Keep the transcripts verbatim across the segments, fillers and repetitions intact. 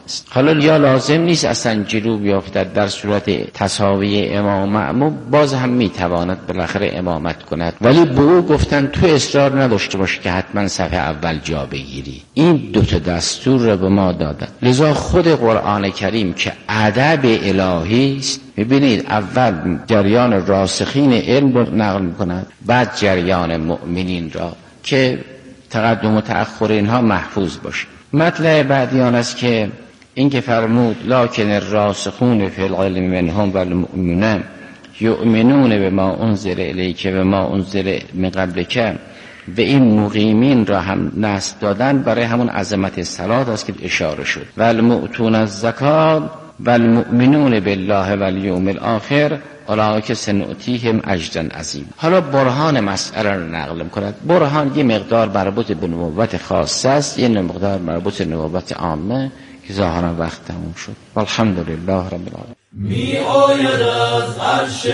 است. حالا یا لازم نیست اصلا جلو بیافتد، در صورت تساوی امام مأموم باز هم میتواند بالاخره امامت کند، ولی به او گفتن تو اصرار نداشته باش که حتما صف اول جا بگیری. این دو تا دستور رو به ما دادن. لذا خود قرآن کریم که ادب الهی است، ببینید اول جریان راسخین علم رو نقل میکنند، بعد جریان مؤمنین را که تقدم و تأخر اینها محفوظ باشه. مطلب بعدی آن است که این که فرمود لکن الراسخون فی العلم منهم والمؤمنون یؤمنون بما انزل الیک و ما انزل من قبلک، و این مقیمین را هم نصب دادن برای همون عظمت صلات است که اشاره شد. والمؤتون الزکات والمؤمنون بالله والیوم الاخر اولئک سنؤتیهم اجرا عظیما. حالا برهان مسئله را نقل می‌کند. برهان یه مقدار مربوط به نبوت خاصه است، یه مقدار مربوط به نبوت عامه که ظاهرا وقت تموم شد. والحمدلله رب العالمین. می آید از عرش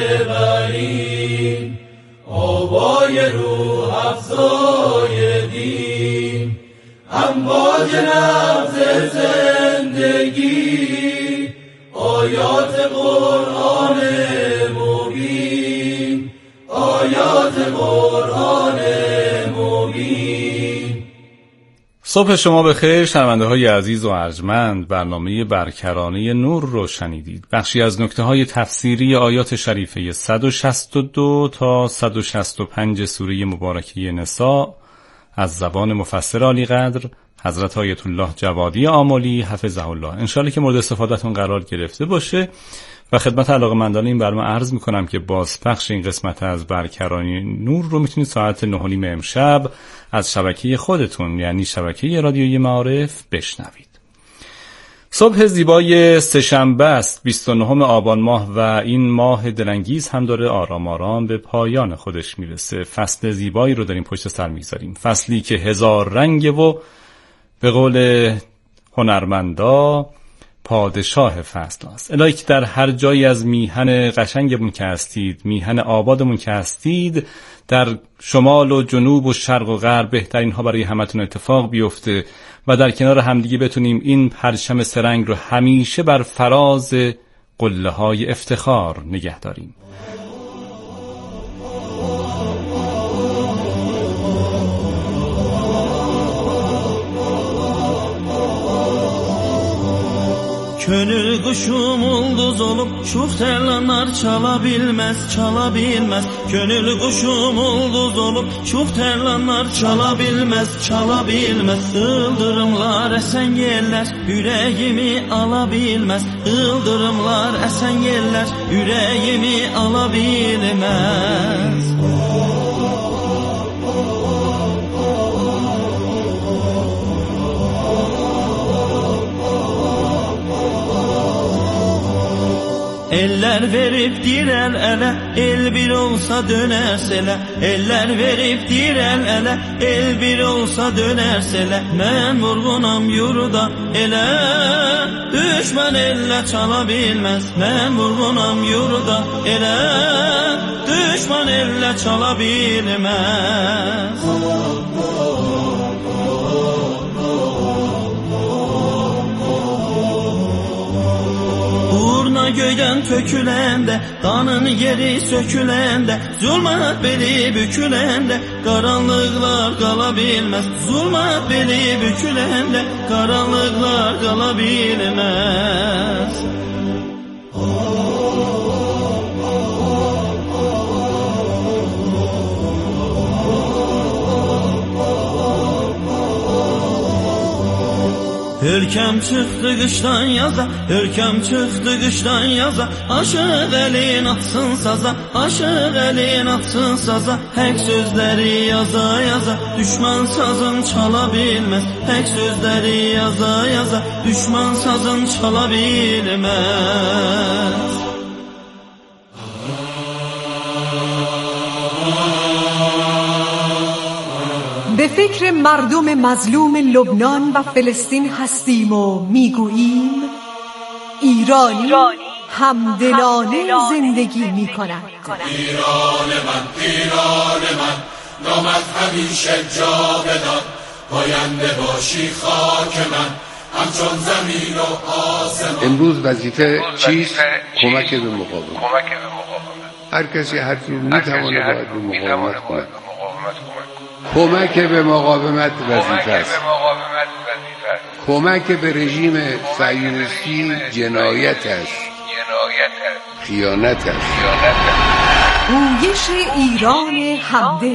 برین آوای روح افزای دین، امواج نبض زندگی، آیات قرآن مبین، آیات قرآن مبین. صبح شما بخیر شنونده های عزیز و ارجمند. برنامه برکرانه نور رو شنیدید. بخشی از نکته های تفسیری آیات شریفه صد و شصت و دو تا صد و شصت و پنج سوره مبارکه نساء از زبان مفسر عالی قدر حضرت آیت الله جوادی آملی حفظه الله، انشالله که مورد استفادهتون قرار گرفته باشه. و خدمت علاقه‌مندان این برنامه عرض میکنم که بازپخش این قسمت از برکرانه نور رو میتونید ساعت نه و نیم امشب از شبکه خودتون یعنی شبکه رادیویی معارف بشنوید. صبح زیبای سه‌شنبه است، بیست و نهم آبان ماه و این ماه دلانگیز هم داره آرام آرام به پایان خودش میرسه. فصل زیبایی رو داریم پشت سر میگذاریم، فصلی که هزار رنگه و به قول هنرمندا پادشاه فصل است. الهی که در هر جایی از میهن قشنگمون که هستید، میهن آبادمون که هستید، در شمال و جنوب و شرق و غرب بهترین ها برای همتون اتفاق بیفته و در کنار همدیگه بتونیم این پرچم سرنگ رو همیشه بر فراز قله های افتخار نگه داریم. Könül kuşum ulduz olup şuf terlanlar çala bilmez, çala bilmez. Könül kuşum ulduz olup şuf terlanlar çala bilmez, çala bilmez. Yıldırımlar esen yerler yüreğimi alabilmez. Yıldırımlar esen yerler yüreğimi alabilmez. Eller verip direl ele, el bir olsa dönersele. Eller verip direl ele, el bir olsa dönersele. Men vurgunam yurda ele, düşman elle çala bilmez. Men vurgunam yurda ele, düşman elle çala bilmez. Göyden tökülende, danın yeri sökülende, zulmat beli bükülende, karanlıklar kalabilmez. Zulmat beli bükülende, karanlıklar kalabilmez. Hürkem çıktı kıştan yaza, hürkem çıktı kıştan yaza. Aşık elin atsın saza, aşık elin atsın saza. Hek sözleri yaza yaza, düşman sazın çala bilmez. Hek sözleri yaza yaza, düşman sazın çala bilmez. به فکر مردم مظلوم لبنان و فلسطین هستیم و میگوییم ایرانی همدلانه زندگی می کند. ایران من، ایران من، نامت همیشه جاودان، پاینده باشی خاک من، همچون زمین و آسمان. امروز وظیفه چیست؟ کمک به مقاومت. هر کسی هر جور میتواند باید به مقاومت کند. کمک به مقاومت وظیفه است. کمک به رژیم صهیونیستی جنایت است، خیانت است. گویش ایران همدل.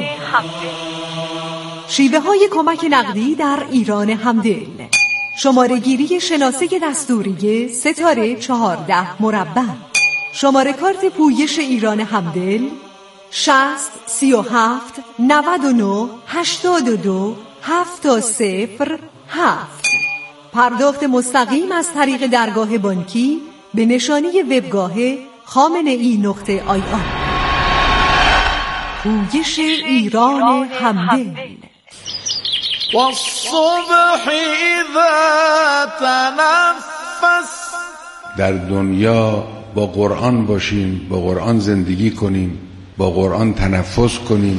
شیوه های کمک نقدی در ایران همدل. شماره گیری شناسه دستوری ستاره چهارده مربع. شماره کارت پویش ایران همدل شصت سی و هفت نود و نه هشتاد و دو هفت صفر هفت. پرداخت مستقیم از طریق درگاه بانکی به نشانی وبگاه خامنه ای نقطه آی آر. پویش ایران همدل. والصبح اذا تنفس. در دنیا با قرآن باشیم، با قرآن زندگی کنیم، با قرآن تنفس کنیم.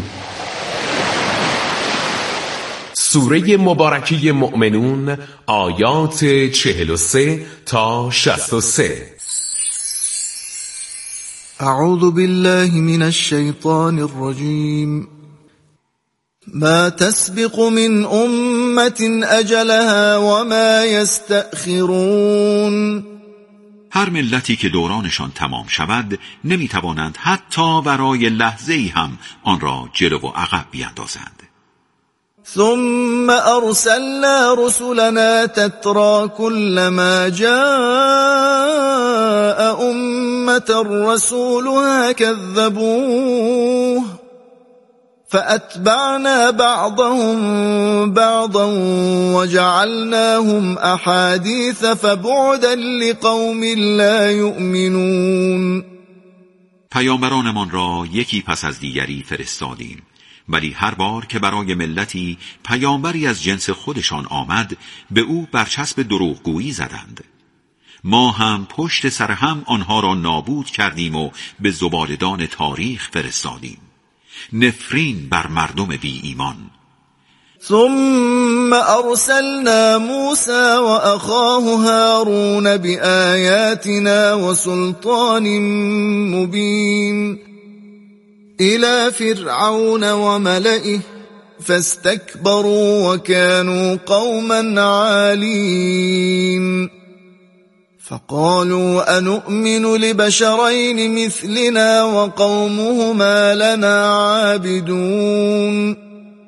سوره مبارکه مؤمنون آیات چهل و سه تا شصت و سه. اعوذ بالله من الشیطان الرجیم. ما تسبق من امة اجلها وما يستأخرون. هر ملتی که دورانشان تمام شود نمیتوانند حتی برای لحظه‌ای هم آن را جلو و عقب بیاندازند. ثم ارسلنا رسلنا تترى كلما جاء امة رسولها كذبوه فأتبعنا بعضهم بعضا وجعلناهم أحاديث فبعدا لقوم لا يؤمنون. پیامبرانمان را یکی پس از دیگری فرستادیم، ولی هر بار که برای ملتی پیامبری از جنس خودشان آمد به او برچسب دروغگویی زدند. ما هم پشت سر هم آنها را نابود کردیم و به زبالدان تاریخ فرستادیم. نفرین بر مردم بی ایمان. ثم ارسلنا موسى واخاه هارون بآياتنا وسلطان مبين الى فرعون وملئه فاستكبروا وكانوا قوما عالين. فقالوا أنؤمن لبشرين مثلنا وقومهما لنا عابدون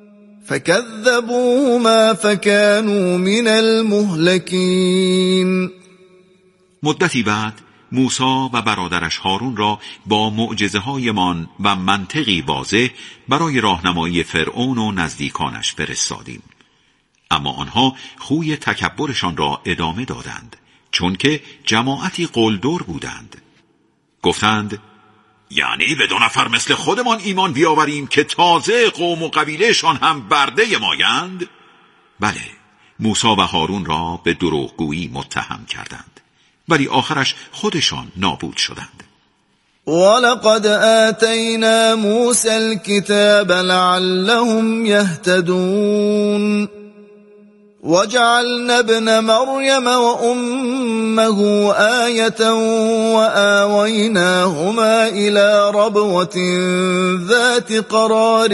فكذبوهما فكانوا من المهلكين. مدتی بعد موسی و برادرش هارون را با معجزه هایمان و منطقی واضح برای راهنمایی فرعون و نزدیکانش فرستادیم، اما آنها خوی تکبرشان را ادامه دادند، چون که جماعتی قلدر بودند. گفتند یعنی به دو نفر مثل خودمان ایمان بیاوریم که تازه قوم و قبیلهشان هم برده مایند؟ بله، موسی و هارون را به دروغگویی متهم کردند، ولی آخرش خودشان نابود شدند. ولقد آتینا موسی الكتاب لعلهم يهتدون وجعلنا ابن مريم وأمه آية وآويناهما إلى ربوة ذات قرار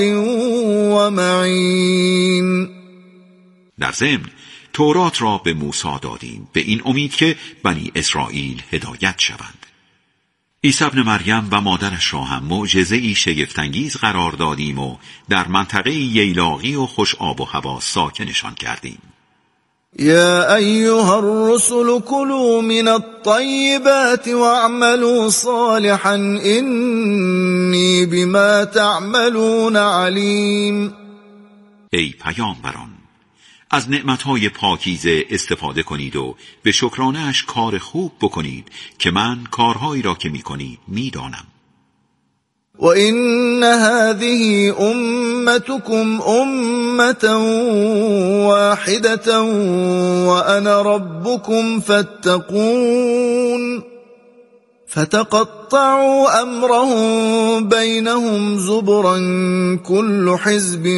ومعين. در ضمن تورات را به موسی دادیم به این امید که بنی اسرائیل هدایت شوند. عیسی ابن مریم و مادرش را هم معجزه‌ای شگفت‌انگیز قرار دادیم و در منطقه ییلاقی و خوش آب و هوا ساکنشان کردیم. يا أيها الرسل كلوا من الطيبات واعملوا صالحا إني بما تعملون عليم. ای پیامبران، از نعمتهای پاکیزه استفاده کنید و به شکرانه‌اش کار خوب بکنید که من کارهایی را که می‌کنید می‌دانم. وَإِنَّ هَذِهِ أُمَّتُكُمْ أُمَّةً وَاحِدَةً وَأَنَا رَبُّكُمْ فَاتَّقُونِ فَتَقَطَّعُوا أَمْرَهُمْ بَيْنَهُمْ زُبُرًا كُلُّ حِزْبٍ بِمَا لَدَيْهِمْ فَرِحُونَ.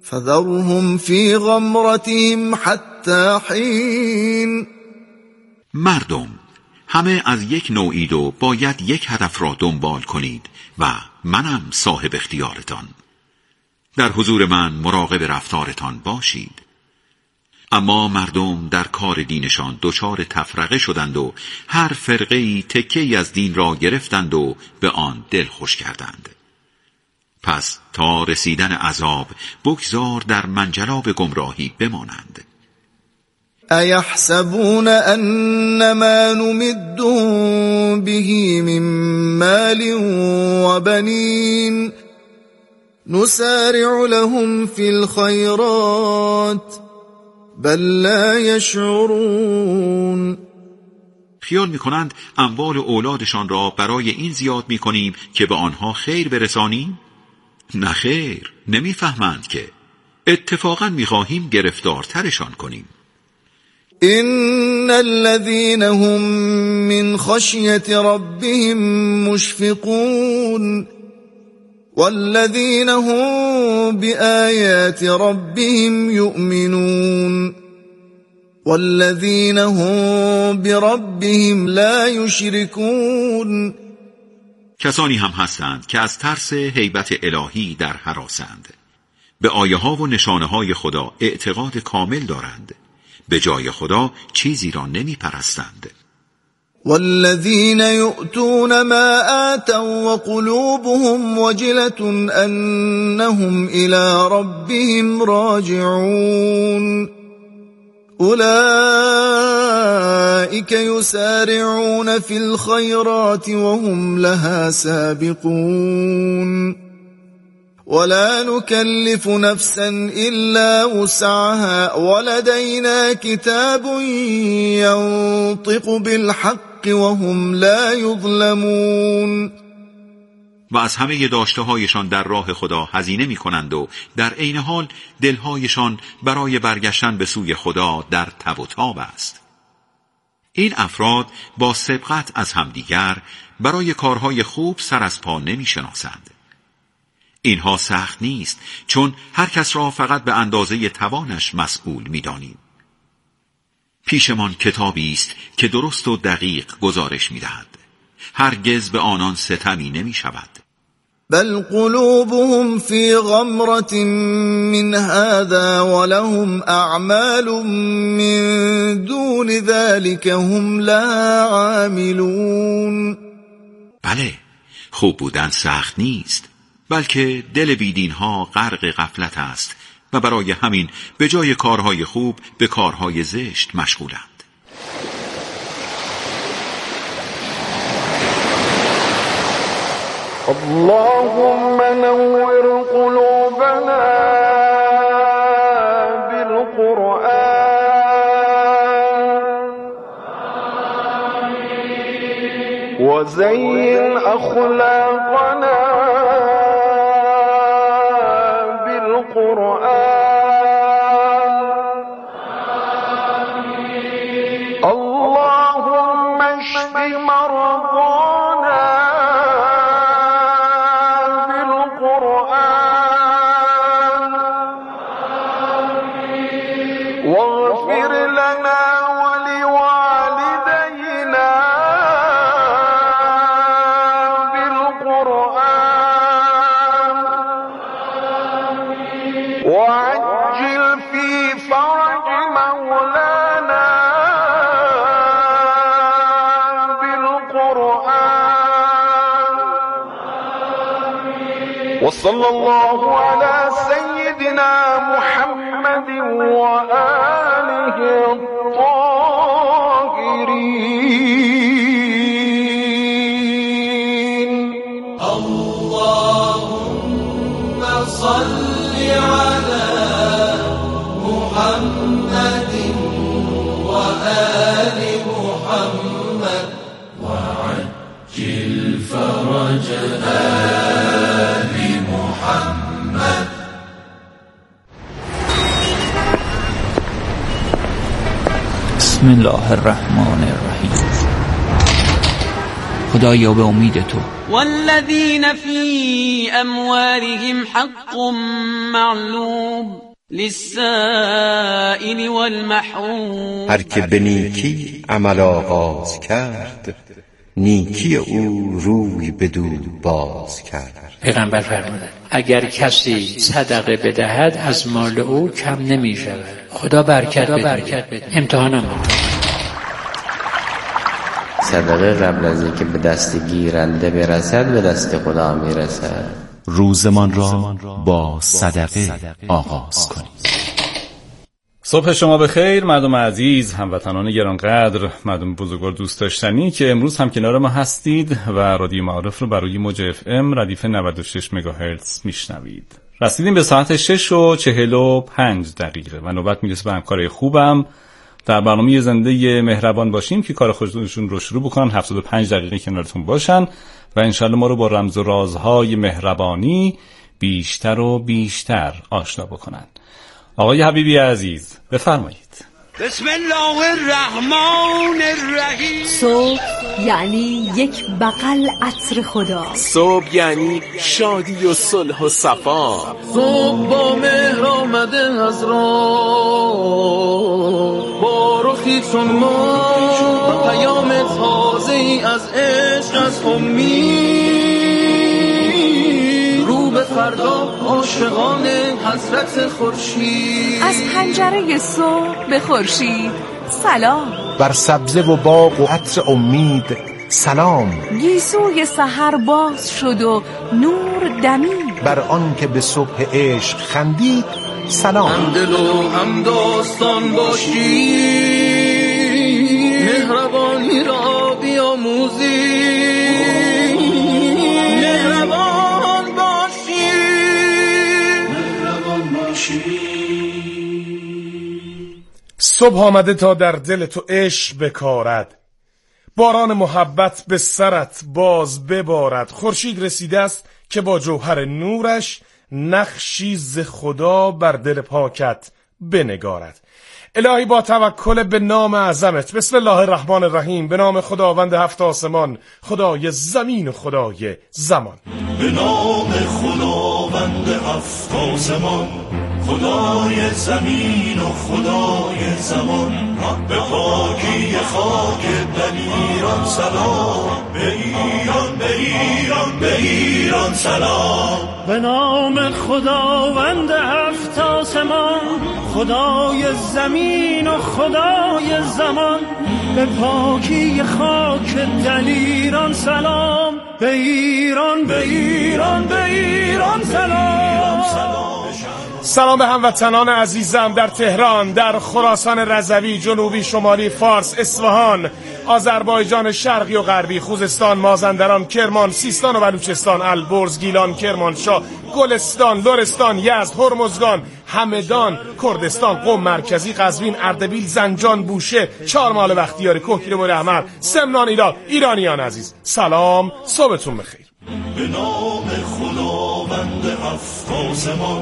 فذرهم في غمرتهم حتی حین. مردم همه از یک نوعید و باید یک هدف را دنبال کنید و منم صاحب اختیارتان. در حضور من مراقب رفتارتان باشید. اما مردم در کار دینشان دچار تفرقه شدند و هر فرقه‌ای تکه‌ای از دین را گرفتند و به آن دل خوش کردند. پس تا رسیدن عذاب بگذار در منجلاب گمراهی بمانند. ایحسبون انما نمدهم به من مال و بنین نسارع لهم فی الخیرات بل لا یشعرون. خیال می‌کنند اموال و اولادشان را برای این زیاد می‌کنیم که به آنها خیر برسانیم؟ نه خیر، نمی‌فهمند که اتفاقاً می‌خواهیم گرفتارترشان کنیم. ان الذين هم من خشیة ربهم مشفقون والذين هم بآيات ربهم يؤمنون والذين هم بربهم لا يشركون. کسانی هم هستند که از ترس هیبت الهی در هراسند، به آیه ها و نشانه های خدا اعتقاد کامل دارند، به جای خدا چیزی را نمی پرستند. والذین یؤتون ما آتوا وقلوبهم وجلة انهم الی ربهم راجعون اولئک یسارعون فی الخیرات وهم لها سابقون ولا نكلف نفسا إلا وسعها ولدينا كتاب ينطق بالحق وهم لا يظلمون. و از همه داشته هایشان در راه خدا هزینه می کنند و در عین حال دلهایشان برای برگشتن به سوی خدا در تب و تاب است. این افراد با سبقت از همدیگر برای کارهای خوب سر از پا نمی شناسند. اینها سخت نیست، چون هر کس را فقط به اندازه توانش مسئول می‌دانیم. پیشمان کتابی است که درست و دقیق گزارش می‌دهد. هرگز به آنان ستمی نمی‌شود. بل قلوبهم فی غمرة من هذا ولهم اعمال من دون ذلك هم لا عاملون. بله، خوب بودن سخت نیست، بلکه دل بیدین ها غرق غفلت است و برای همین به جای کارهای خوب به کارهای زشت مشغولند. اللهم نور قلوبنا بالقرآن وزين أخلاقنا اللهم اشف مرضانا بالقرآن واغفر لنا ولوالدينا بالقرآن وعجل في فرج مولانا وصلى الله على سيدنا محمد وآله الطاهرين. اللهم صل على محمد وآل محمد وعجل فرجنا بسم الله الرحمن الرحیم. خدایا به امید تو. والذین فی اموالهم حق معلوم للسائل والمحروم. هر که به نیکی عمل آغاز کرد، نیکی او روی بدو باز کرد. پیغمبر فرمودند اگر کسی صدقه بدهد از مال او کم نمی شود. خدا برکت بده. امتحانم صدقه قبل از اینکه به دست گیرنده برسد به دست خدا میرسد. روزمان را با صدقه آغاز کنید. صبح شما بخیر مردم عزیز، هموطنان گرانقدر، مردم بزرگوار دوست داشتنی که امروز هم کنار ما هستید و رادیو معارف رو برای موج اف ام ردیف نود و شش مگاهرتز میشنوید. رسیدیم به ساعت شش و چهل و پنج دقیقه و نوبت میرسه به همکارای خوبم در برنامه زنده مهربان باشیم که کار خودشون رو شروع بکنن، هفتاد و پنج دقیقه کنارتون باشن و انشالله ما رو با رمز و رازهای مهربانی بیشتر و بیشتر آشنا بکنن. آقای حبیبی عزیز بفرمایید. بسم الله الرحمن الرحیم. صبح یعنی یک بغل عطر خدا. صبح یعنی شادی و صلح و صفا. صبح با مهر آمده از راه، با رخی چون ما پیام تازه ای از عشق، از امید رو به فردا عاشقان حضرت خورشید. از پنجره صبح به خورشید سلام. بر سبزه و باغ و عطر امید سلام. گیسوی سحر باز شد و نور دمید. بر آن که به صبح عشق خندید سلام. هم دل و هم داستان باشی، مهربانی را بیاموزی. مهربان باشی، مهربان باشی. صبح آمده تا در دل تو عشق بکارد، باران محبت به سرت باز ببارد. خورشید رسیده است که با جوهر نورش نقشی ز خدا بر دل پاکت بنگارد. الهی با توکل به نام اعظمت، بسم الله الرحمن الرحیم، به نام خداوند هفت آسمان، خدای زمین و خدای زمان. به نام خداوند هفت آسمان، خدای زمین و خدای زمان. به پاکی خاک دلیران سلام، به ایران به ایران به ایران سلام. به نام خداوند هفت آسمان، خدای زمین و خدای زمان. به پاکی خاک دلیران سلام، به ایران به ایران به ایران سلام. سلام به هموطنان عزیزم در تهران، در خراسان رضوی، جنوبی، شمالی، فارس، اصفهان، آذربایجان شرقی و غربی، خوزستان، مازندران، کرمان، سیستان و بلوچستان، البرز، گیلان، کرمانشاه، گلستان، لرستان، یزد، هرمزگان، همدان، کردستان، قم مرکزی، قزوین، اردبیل، زنجان، بوشه، چهارمحال بختیاری، کوهگیره‌بر احمر، سمنان، ایلات. ایرانیان عزیز سلام، صبحتون بخیر. به نام خداوند هفت آسمان،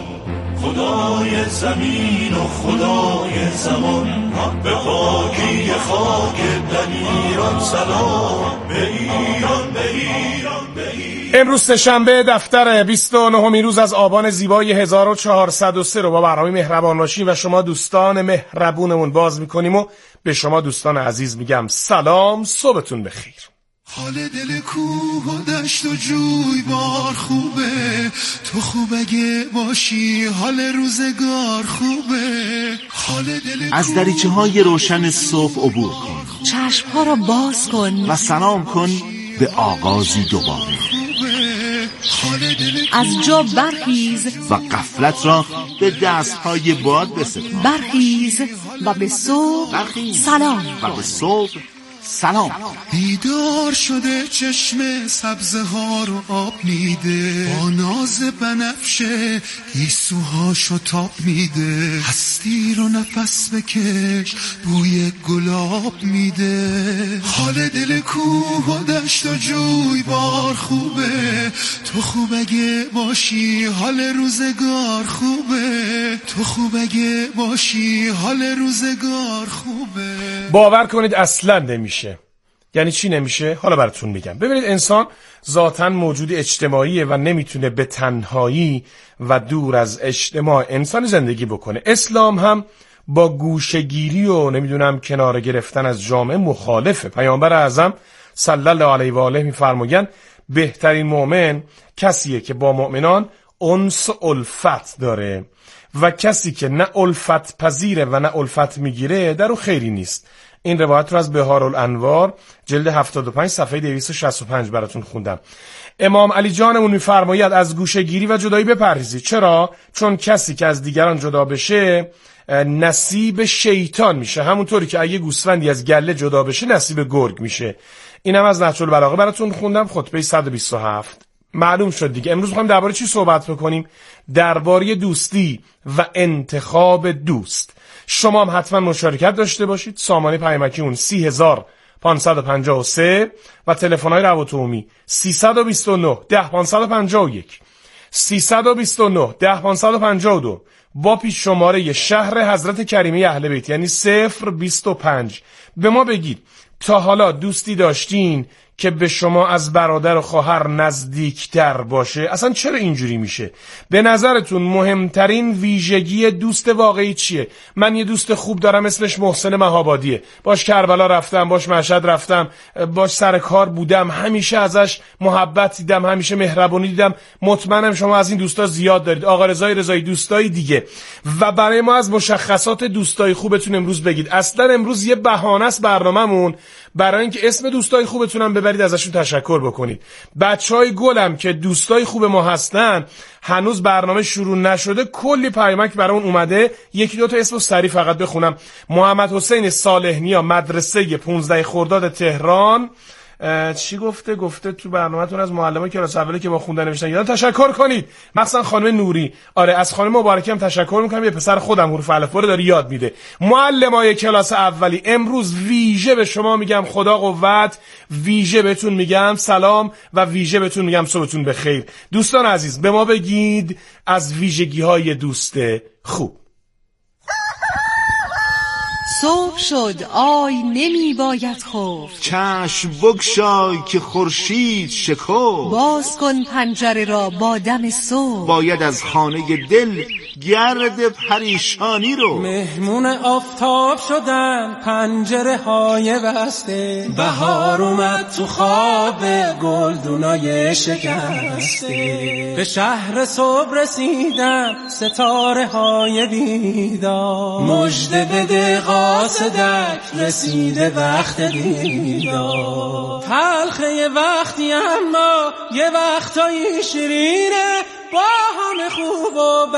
خدای زمین و خدای زمان. به پاکی خاک دلیران سلام، به ایران به ایران به ایران. امروز سه‌شنبه، دفتر بیست و نهمین روز از آبان زیبای هزار و چهارصد و سه رو با برنامه مهربان باشیم و شما دوستان مهربونمون باز میکنیم و به شما دوستان عزیز میگم سلام، صبحتون بخیر. حال دل کوه و دشت و جوی بار خوبه، تو خوب اگه باشی حال روزگار خوبه. حال دل از دریچه های روشن صبح عبور کن، چشم ها را باز کن و سلام کن به آغازی دوباره. از جا برخیز و غفلت را به دستهای باد بسپار. برخیز و به صبح برخیز سلام و به صبح سلام. بیدار شده چشم سبزه ها رو آب میده، با ناز بنفشه گیسوهاشو تاب میده. هستی رو نفس بکش بوی گلاب میده. حال دل کوه و دشت و جوی بار خوبه، تو خوب اگه باشی حال روزگار خوبه. تو خوب اگه باشی حال روزگار خوبه. باور کنید اصلا نمیشه. یعنی چی نمیشه؟ حالا براتون میگم. ببینید انسان ذاتاً موجود اجتماعیه و نمیتونه به تنهایی و دور از اجتماع انسان زندگی بکنه. اسلام هم با گوشه‌گیری و نمیدونم کنار گرفتن از جامعه مخالفه. پیامبر اعظم صلی الله علیه و آله میفرمایند بهترین مؤمن کسیه که با مؤمنان انس الفت داره و کسی که نه الفت پذیره و نه الفت میگیره در او خیری نیست. این روایت رو از بهارالانوار جلد هفتاد و پنج صفحه دویست و شصت و پنج براتون خوندم. امام علی جانمون میفرماید از گوشه‌گیری و جدایی بپرهیزید. چرا؟ چون کسی که از دیگران جدا بشه نصیب شیطان میشه، همونطوری که اگه گوسفندی از گله جدا بشه نصیب گرگ میشه. اینم از نهج البلاغه براتون خوندم، خطبه صد و بیست و هفت. معلوم شد دیگه. امروز می‌خوایم درباره چی صحبت بکنیم؟ درباره دوستی و انتخاب دوست. شما هم حتما مشارکت داشته باشید. سامانه پیامکی اون سی هزار پانصد و پنجاه و سه و تلفن‌های روابط عمومی سیصد و بیست و نه ده پانصد و پنجاه و یک سیصد و بیست و نه ده پانصد و پنجاه و دو با پیش شماره شهر حضرت کریمه اهل بیت یعنی صفر بیست و پنج. به ما بگید تا حالا دوستی داشتین که به شما از برادر و خواهر نزدیکتر باشه؟ اصلا چرا اینجوری میشه؟ به نظرتون مهمترین ویژگی دوست واقعی چیه؟ من یه دوست خوب دارم اسمش محسن مهابادیه، باش کربلا رفتم، باش مشهد رفتم، باش سر کار بودم، همیشه ازش محبت دیدم، همیشه مهربونی دیدم. مطمئنم شما از این دوستا زیاد دارید. آقا رضای رضایی دوستای دیگه. و برای ما از مشخصات دوستای خوبتون امروز بگید. اصلا امروز یه بهانه است برنامه‌مون برای اینکه اسم دوستای خوبتونم ببرید، ازشون تشکر بکنید. بچهای گلم که دوستای خوب ما هستن، هنوز برنامه شروع نشده، کلی پیامک برای اون اومده. یکی دو تا اسمو سریع فقط بخونم. محمد حسین صالح‌نیا، مدرسه پانزده خرداد تهران. چی گفته؟ گفته تو برنامه‌تون از معلمای کلاس اولی که با خوندن نوشتن یادم تشکر کنید. مثلا خانم نوری. آره از خانم مبارکی هم تشکر می‌کنم، یه پسر خودم حروف الفبا رو داره یاد میده. معلمای کلاس اولی امروز ویژه به شما میگم خدا قوت، ویژه بهتون میگم سلام و ویژه بهتون میگم صبحتون بخیر. دوستان عزیز به ما بگید از ویژگی‌های دوست خوب. صبح شد آی نمی باید خفت، چشم بگشای که خورشید شکفت، باز کن پنجره را با دم صبح، باید از خانه دل گرد پریشانی رو. مهمون آفتاب شدن پنجره های بسته، بهار اومد تو خواب گلدونای شکسته، به شهر صبح رسیدن ستاره های بیدار، مژده بده قاصدک رسیده وقت دیدار. تلخه یه وقتی اما یه وقتایی شیرینه، با همه خوب و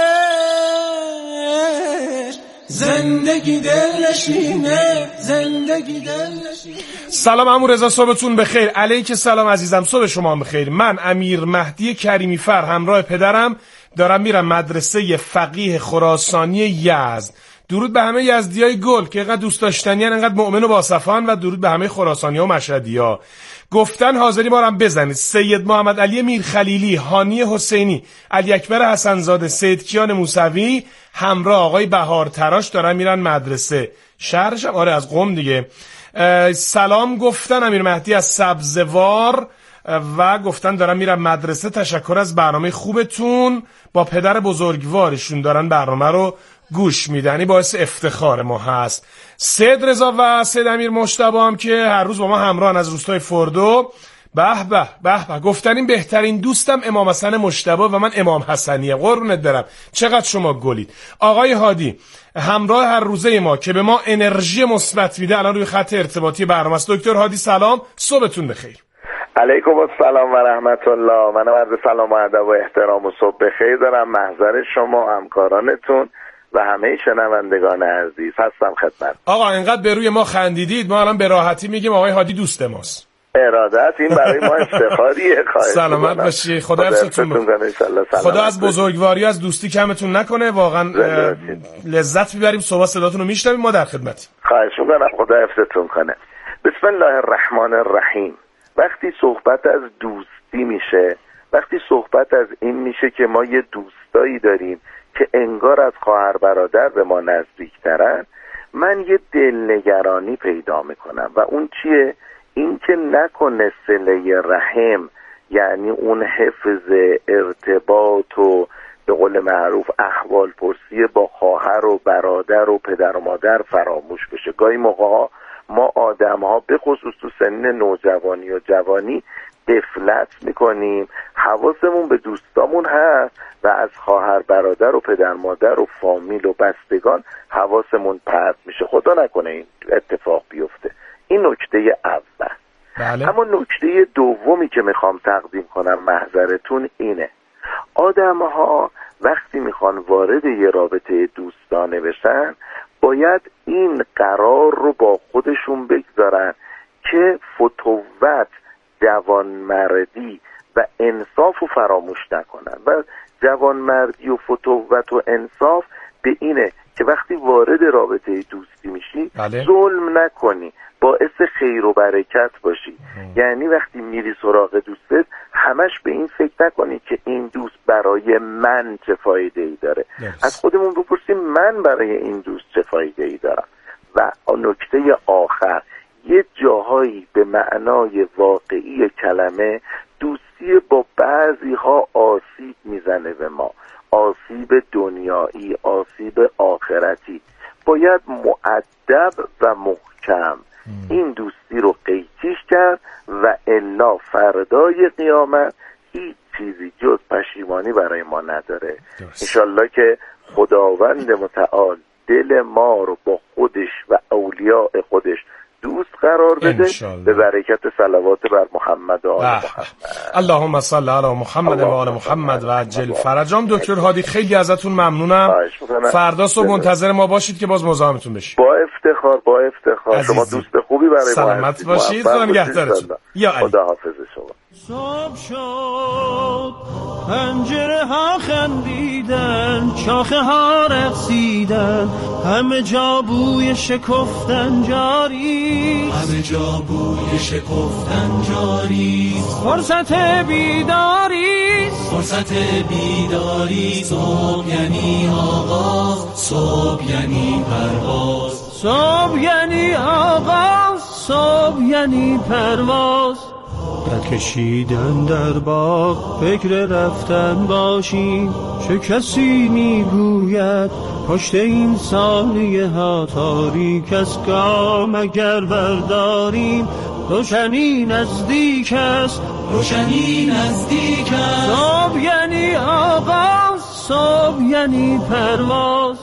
بدش زندگی دلنشینه، زندگی دلنشینه. سلام عمو رضا، صبحتون بخیر. علیک سلام عزیزم، صبح شما بخیر. من امیر مهدی کریمی فر همراه پدرم دارم میرم مدرسه فقیه خراسانی یزد. درود به همه یزدیای گل که اینقدر دوست داشتنی ان، اینقدر مؤمن و باصفان، و درود به همه خراسانی‌ها و مشهدی‌ها. گفتن حاضری ما رو هم بزنید. سید محمد علی میر خلیلی، هانی حسینی، علی اکبر حسنزاده، سید کیان موسوی همراه آقای بهار تراش دارن میرن مدرسه. شهرش هم آره از قم دیگه. سلام گفتن امیر مهدی از سبزوار و گفتن دارن میرن مدرسه. تشکر از برنامه خوبتون. با پدر بزرگوارشون دارن برنامه رو گوش میدنی، باعث افتخار ما هست. سید رضا و سید امیر مجتبی هم که هر روز با ما همراهن از روستای فردو. به به به به. گفتن این بهترین دوستم امام حسن مجتبی و من امام حسنیه. قربونت برم، چقدر شما گلید. آقای هادی همراه هر روزه ما که به ما انرژی مثبت میده الان روی خط ارتباطی برنامه است. دکتر هادی سلام، صبحتون بخیر. علیکم السلام و رحمت الله. منم عرض سلام و ادب و احترام و صبح بخیر دارم محضر شما، همکارانتون و همه شنوندگان عزیز هستم خدمت. آقا اینقدر به روی ما خندیدید، ما الان به راحتی میگیم آقای هادی دوست ماست. ارادت، این برای ما افتخاریه. سلامت باشی، خدا حفظتون کنه. خدا از بزرگواری از دوستی کمتون نکنه. واقعا لذت میبریم صبح صداتون رو میشنویم. ما در خدمتیم. خواهش میکنم، خدا حفظتون کنه. بسم الله الرحمن الرحیم. وقتی صحبت از دوستی میشه، وقتی صحبت از این میشه که ما یه دوستایی داریم که انگار از خواهر برادر به ما نزدیکترن، من یه دلنگرانی پیدا میکنم و اون چیه؟ این که نکنه صله رحم، یعنی اون حفظ ارتباط و به قول معروف احوال پرسی با خواهر و برادر و پدر و مادر فراموش بشه. گاهی موقع ما آدم ها به خصوص تو سن نوجوانی و جوانی غفلت میکنیم، حواسمون به دوستامون هست و از خواهر برادر و پدر مادر و فامیل و بستگان حواسمون پرت میشه. خدا نکنه این اتفاق بیفته. این نکته اول. بله. اما نکته دومی که میخوام تقدیم کنم محضرتون اینه، آدم ها وقتی میخوان وارد یه رابطه دوستانه بشن باید این قرار رو با خودشون بگذارن که فتوت، جوانمردی و انصاف رو فراموش نکنن. و جوانمردی و فتوت و انصاف به اینه که وقتی وارد رابطه دوستی میشی بله. ظلم نکنی، باعث خیر و برکت باشی. یعنی وقتی میری سراغ دوستت همش به این فکر نکنی که این دوست برای من چه فایده ای داره. yes. از خودمون بپرسیم من برای این دوست چه فایده ای دارم. و نکته آخر، یه جاهایی به معنای واقعی کلمه دوستی با بعضی ها آسیب میزنه به ما، آسیب دنیایی، آسیب آخرتی. باید مؤدب و محکم این دوستی رو قیچیش کرد و الا فردای قیامت هیچ چیزی جز پشیمانی برای ما نداره. انشالله که خداوند متعال دل ما رو با خودش و اولیاء خودش دوست قرار بده به برکت صلوات بر محمد و آل محمد. اللهم صل علی محمد و آل محمد و عجل فرجام. دکتر هادی خیلی ازتون ممنونم. فردا صبح منتظر ما باشید که باز مزاحمتون بشیم. با افتخار با افتخار. شما دوست خوبی برای ما. سلامت باشید. خدا نگهدارتون. یا علی. خدا حافظ شما. صبح شد پنجره ها خندیدن، شاخه ها رقصیدن، همه جا بوی شکفتن جاری، همه جا بوی شکفتن جاری. فرصت بیداری، فرصت بیداری. صبح یعنی آغاز، صبح یعنی پرواز، صبح یعنی آغاز، صبح یعنی پرواز. برکشیدن در باغ فکر رفتن باشیم، چه کسی میگوید پشت این سالیه ها تاریک از گام اگر برداریم. روشنی نزدیک است، روشنی نزدیک است. صبح یعنی آغاز، صبح یعنی پرواز.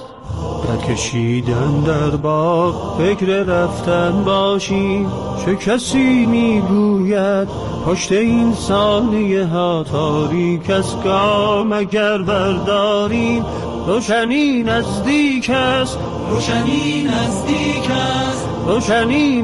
برکشیدن در باغ فکر رفتن باشیم، چه کسی میگوید پشت این سالیه ها تاریک از گام اگر برداریم. روشنی نزدیک است، روشنی نزدیک است، روشنی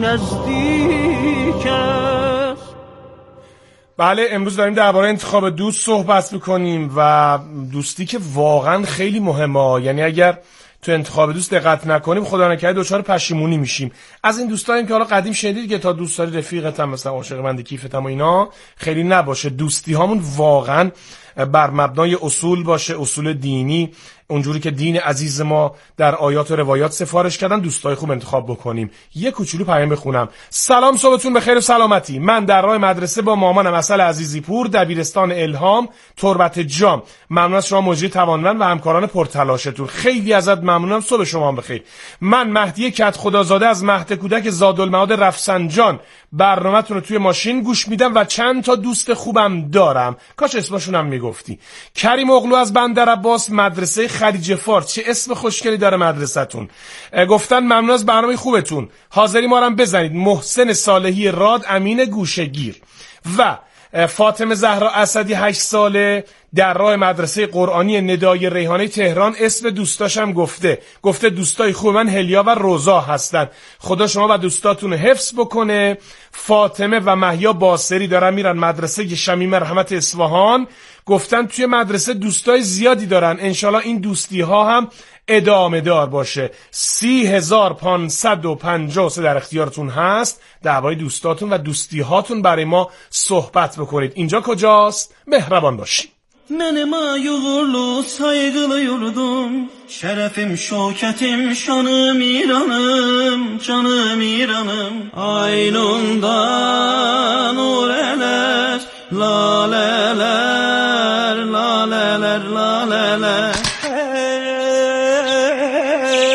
نزدیک است. بله، امروز داریم درباره انتخاب دوست صحبت میکنیم و دوستی که واقعا خیلی مهمه. یعنی اگر تو انتخاب دوست دقت نکنیم خدا نکرده دچار پشیمونی میشیم. از این دوستاییم که حالا قدیم شنیدید که تا دوست داری رفیقت هم مثلا عاشق بنده کیفت هم و اینا خیلی نباشه. دوستی هامون واقعا بر مبنای اصول باشه، اصول دینی، اونجوری که دین عزیز ما در آیات و روایات سفارش کردن دوستای خوب انتخاب بکنیم. یه کوچولو پیام بخونم. سلام، صبحتون بخیر و سلامتی. من در راه مدرسه با مامانم اصل عزیزی پور، دبیرستان الهام، تربت جام. ممنون از شما مجری توانمند و همکاران پرتلاشتون. خیلی ازت ممنونم. صبح شما بخیر. من مهدی کت خدازاده از مهد کودک زادالمعاد رفسنجان برنامه‌تون رو توی ماشین گوش میدم و چند تا دوست خوبم دارم. کاش اسمشونم میگفتی. کریم اغلو از بندر عباس، مدرسه خلیج فارس. چه اسم خوشگلی داره مدرسه‌تون. گفتن ممنون از برنامه خوبتون. حاضری ما رو بزنید. محسن صالحی راد، امین گوشه‌گیر و فاطمه زهرا اسدی هشت ساله در راه مدرسه قرآنی ندای ریحانه تهران. اسم دوستاشم گفته گفته دوستای خوب من هلیا و روزا هستن. خدا شما و دوستاتون حفظ بکنه. فاطمه و مهیا باسری دارن میرن مدرسه شمیم رحمت اصفهان. گفتن توی مدرسه دوستای زیادی دارن. انشالله این دوستی ها هم ادامه دار باشه. سی هزار پانصد و پنجاه و سه در اختیارتون هست. درباره دوستاتون و دوستی هاتون برای ما صحبت بکنید. اینجا کجاست؟ مهربان باشید. Mənim ay uğurlu sayğılı yurdum, şərəfim, şökətim, şanım İranım, canım İranım. Aynundan nur